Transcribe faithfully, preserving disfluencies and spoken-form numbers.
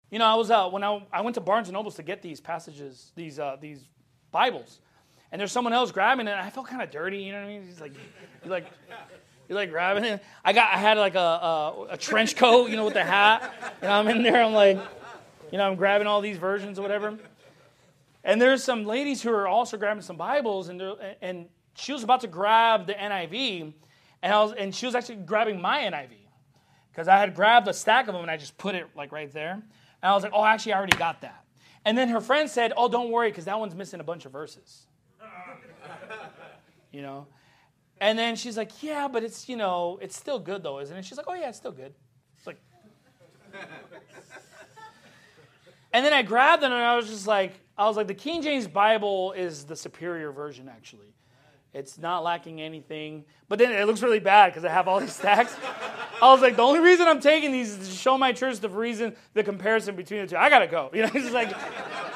You know, I was uh, when I, I went to Barnes and Noble to get these passages, these uh, these Bibles, and there's someone else grabbing it. And I felt kind of dirty. You know what I mean? He's like, he's like, he's like grabbing it. I got, I had like a, a a trench coat, you know, with the hat, and I'm in there. I'm like, you know, I'm grabbing all these versions or whatever. And there's some ladies who are also grabbing some Bibles, and and she was about to grab the N I V, and I was, and she was actually grabbing my N I V, because I had grabbed a stack of them and I just put it like right there. And I was like, oh, actually, I already got that. And then her friend said, oh, don't worry, because that one's missing a bunch of verses. You know? And then she's like, yeah, but it's, you know, it's still good, though, isn't it? She's like, oh, yeah, it's still good. It's like... And then I grabbed it, and I was just like, I was like, the King James Bible is the superior version, actually. It's not lacking anything. But then it looks really bad because I have all these stacks. I was like, the only reason I'm taking these is to show my church the reason, the comparison between the two. I got to go. You know, it's just like,